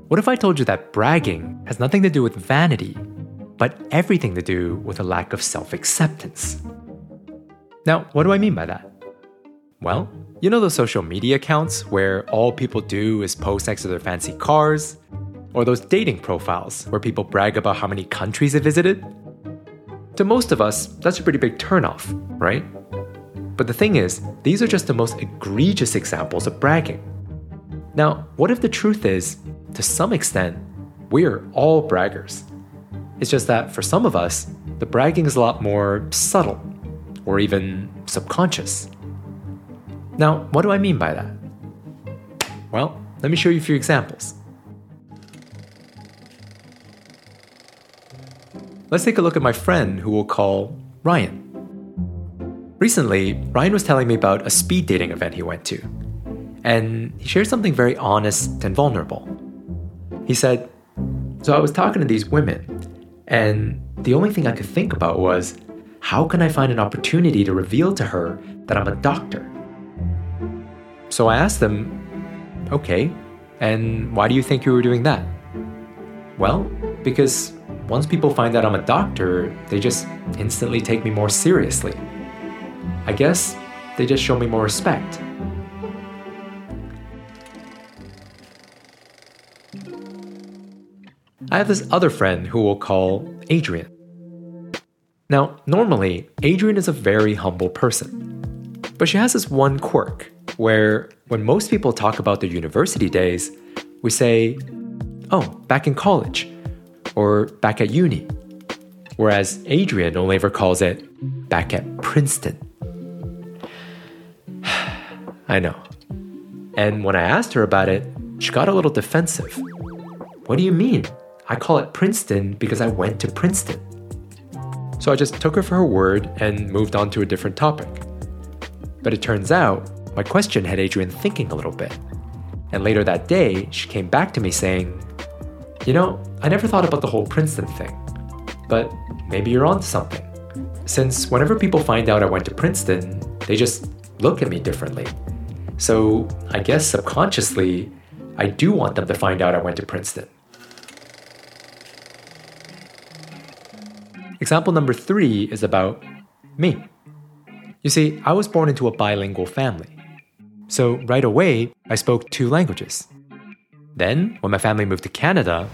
What if I told you that bragging has nothing to do with vanity, but everything to do with a lack of self-acceptance? Now, what do I mean by that? Well, you know those social media accounts where all people do is post next to their fancy cars? Or those dating profiles where people brag about how many countries they visited? To most of us, that's a pretty big turnoff, right? But the thing is, these are just the most egregious examples of bragging. Now, what if the truth is, to some extent, we're all braggers? It's just that for some of us, the bragging is a lot more subtle, or even subconscious. Now, what do I mean by that? Well, let me show you a few examples. Let's take a look at my friend who we'll call Ryan. Recently, Ryan was telling me about a speed dating event he went to, and he shared something very honest and vulnerable. He said, "So I was talking to these women, and the only thing I could think about was, how can I find an opportunity to reveal to her that I'm a doctor?" So I asked him, "Okay, and why do you think you were doing that?" "Well, because once people find out I'm a doctor, they just instantly take me more seriously. I guess they just show me more respect." I have this other friend who we'll call Adrian. Now, normally, Adrian is a very humble person. But she has this one quirk, where when most people talk about their university days, we say, "Oh, back in college," or "back at uni," whereas Adrian only ever calls it "back at Princeton." I know. And when I asked her about it, she got a little defensive. "What do you mean? I call it Princeton because I went to Princeton." So I just took her for her word and moved on to a different topic. But it turns out, my question had Adrian thinking a little bit. And later that day, she came back to me saying, "You know, I never thought about the whole Princeton thing, but maybe you're onto something. Since whenever people find out I went to Princeton, they just look at me differently. So I guess subconsciously, I do want them to find out I went to Princeton." Example number 3 is about me. You see, I was born into a bilingual family. So right away, I spoke 2 languages. Then, when my family moved to Canada,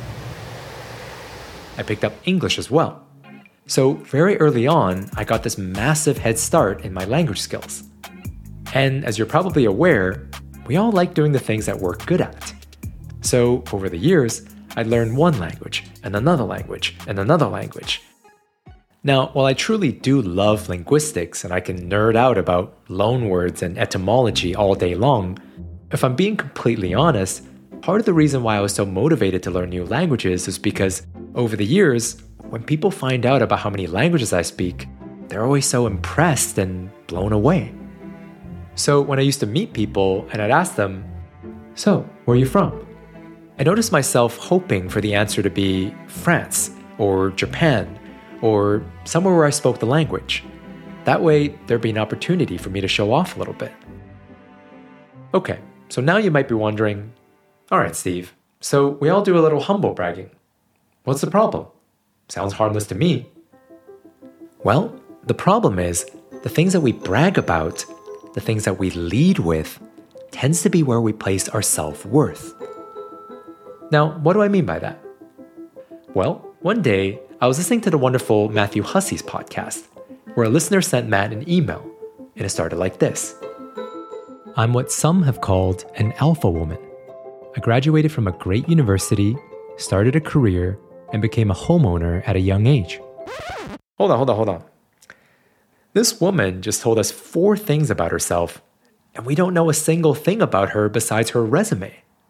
I picked up English as well. So very early on, I got this massive head start in my language skills. And as you're probably aware, we all like doing the things that we're good at. So over the years, I'd learned one language, and another language, and another language. Now, while I truly do love linguistics and I can nerd out about loanwords and etymology all day long, if I'm being completely honest, part of the reason why I was so motivated to learn new languages is because over the years, when people find out about how many languages I speak, they're always so impressed and blown away. So when I used to meet people and I'd ask them, "So, where are you from?" I noticed myself hoping for the answer to be France or Japan or somewhere where I spoke the language. That way, there'd be an opportunity for me to show off a little bit. Okay, so now you might be wondering, all right, Steve, so we all do a little humble bragging. What's the problem? Sounds harmless to me. Well, the problem is the things that we brag about, the things that we lead with, tends to be where we place our self-worth. Now, what do I mean by that? Well, one day, I was listening to the wonderful Matthew Hussey's podcast, where a listener sent Matt an email, and it started like this. "I'm what some have called an alpha woman. I graduated from a great university, started a career, and became a homeowner at a young age." Hold on. This woman just told us 4 things about herself, and we don't know a single thing about her besides her resume.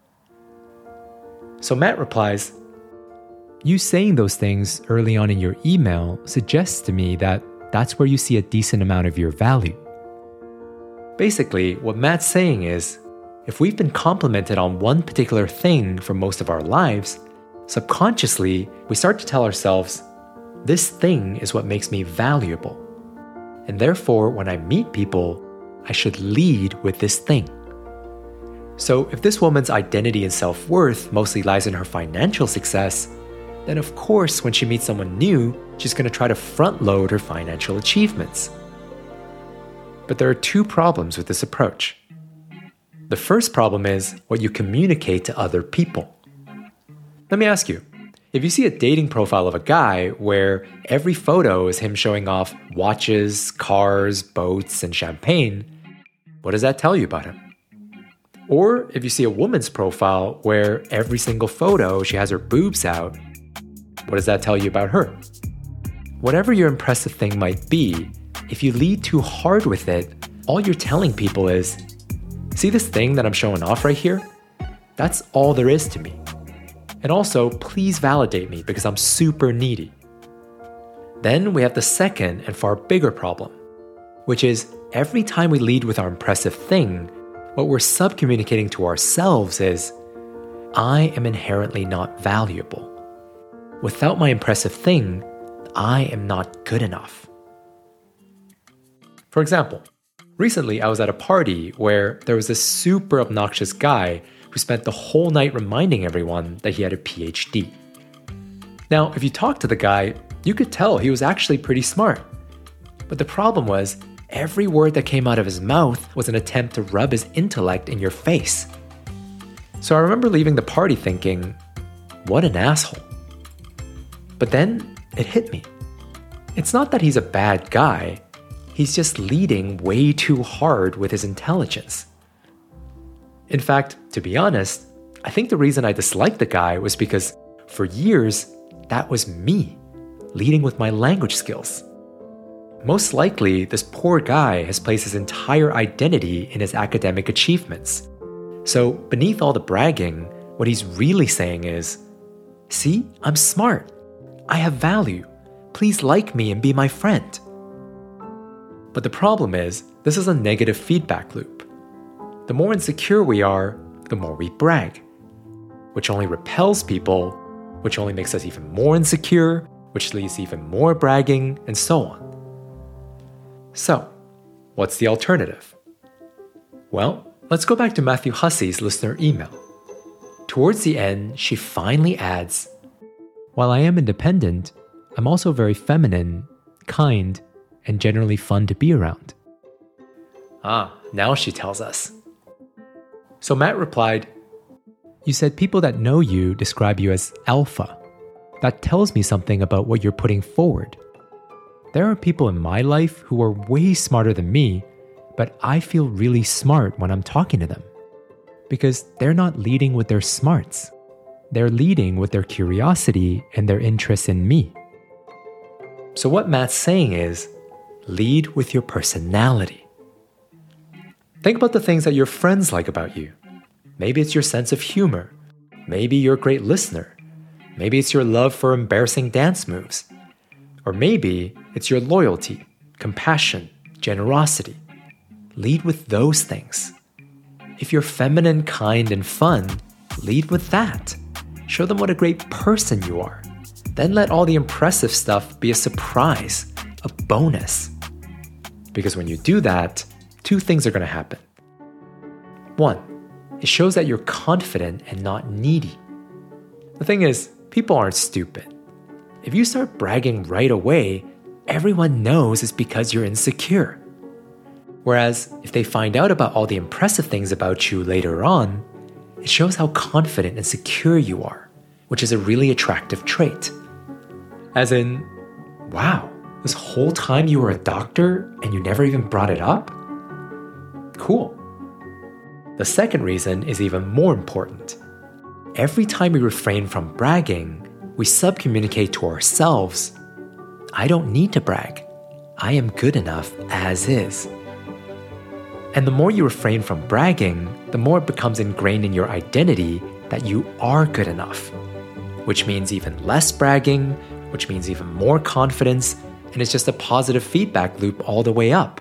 So Matt replies, "You saying those things early on in your email suggests to me that that's where you see a decent amount of your value." Basically, what Matt's saying is, if we've been complimented on one particular thing for most of our lives, subconsciously, we start to tell ourselves, this thing is what makes me valuable. And therefore, when I meet people, I should lead with this thing. So if this woman's identity and self-worth mostly lies in her financial success, then of course when she meets someone new, she's going to try to front-load her financial achievements. But there are two problems with this approach. The first problem is what you communicate to other people. Let me ask you, if you see a dating profile of a guy where every photo is him showing off watches, cars, boats, and champagne, what does that tell you about him? Or if you see a woman's profile where every single photo she has her boobs out, what does that tell you about her? Whatever your impressive thing might be, if you lead too hard with it, all you're telling people is, see this thing that I'm showing off right here? That's all there is to me. And also, please validate me because I'm super needy. Then we have the second and far bigger problem, which is every time we lead with our impressive thing, what we're subcommunicating to ourselves is, I am inherently not valuable. Without my impressive thing, I am not good enough. For example, recently I was at a party where there was this super obnoxious guy who spent the whole night reminding everyone that he had a PhD. Now, if you talk to the guy, you could tell he was actually pretty smart. But the problem was, every word that came out of his mouth was an attempt to rub his intellect in your face. So I remember leaving the party thinking, what an asshole. But then it hit me. It's not that he's a bad guy, he's just leading way too hard with his intelligence. In fact, to be honest, I think the reason I disliked the guy was because for years, that was me, leading with my language skills. Most likely, this poor guy has placed his entire identity in his academic achievements. So, beneath all the bragging, what he's really saying is, see, I'm smart. I have value. Please like me and be my friend. But the problem is, this is a negative feedback loop. The more insecure we are, the more we brag, which only repels people, which only makes us even more insecure, which leads to even more bragging, and so on. So, what's the alternative? Well, let's go back to Matthew Hussey's listener email. Towards the end, she finally adds, while I am independent, I'm also very feminine, kind, and generally fun to be around. Now she tells us. So Matt replied, you said people that know you describe you as alpha. That tells me something about what you're putting forward. There are people in my life who are way smarter than me, but I feel really smart when I'm talking to them. Because they're not leading with their smarts. They're leading with their curiosity and their interest in me. So what Matt's saying is, lead with your personality. Think about the things that your friends like about you. Maybe it's your sense of humor. Maybe you're a great listener. Maybe it's your love for embarrassing dance moves. Or maybe it's your loyalty, compassion, generosity. Lead with those things. If you're feminine, kind, and fun, lead with that. Show them what a great person you are. Then let all the impressive stuff be a surprise, a bonus. Because when you do that, two things are going to happen. One, it shows that you're confident and not needy. The thing is, people aren't stupid. If you start bragging right away, everyone knows it's because you're insecure. Whereas, if they find out about all the impressive things about you later on, it shows how confident and secure you are, which is a really attractive trait. As in, wow, this whole time you were a doctor and you never even brought it up? Cool. The second reason is even more important. Every time we refrain from bragging, we subcommunicate to ourselves, I don't need to brag. I am good enough as is. And the more you refrain from bragging, the more it becomes ingrained in your identity that you are good enough, which means even less bragging, which means even more confidence, and it's just a positive feedback loop all the way up.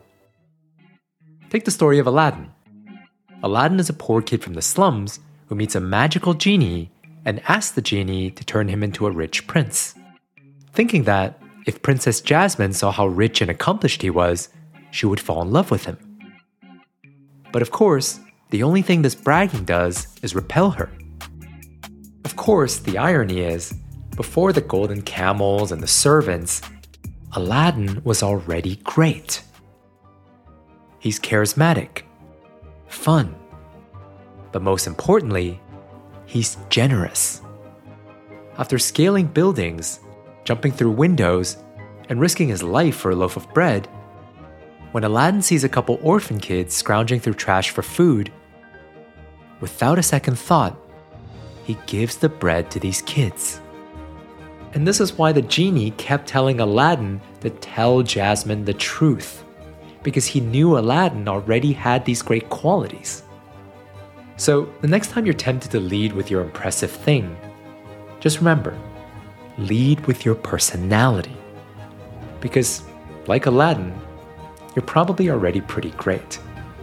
Take the story of Aladdin. Aladdin is a poor kid from the slums who meets a magical genie and asks the genie to turn him into a rich prince, thinking that if Princess Jasmine saw how rich and accomplished he was, she would fall in love with him. But of course, The only thing this bragging does is repel her. Of course, the irony is, before the golden camels and the servants, Aladdin was already great. He's charismatic, fun, but most importantly, he's generous. After scaling buildings, jumping through windows, and risking his life for a loaf of bread, when Aladdin sees a couple orphan kids scrounging through trash for food, without a second thought, he gives the bread to these kids. And this is why the genie kept telling Aladdin to tell Jasmine the truth, because he knew Aladdin already had these great qualities. So the next time you're tempted to lead with your impressive thing, just remember, lead with your personality. Because, like Aladdin, you're probably already pretty great.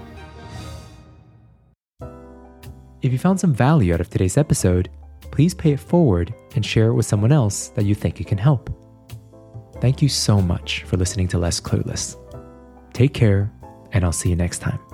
If you found some value out of today's episode, please pay it forward and share it with someone else that you think it can help. Thank you so much for listening to Less Clueless. Take care, and I'll see you next time.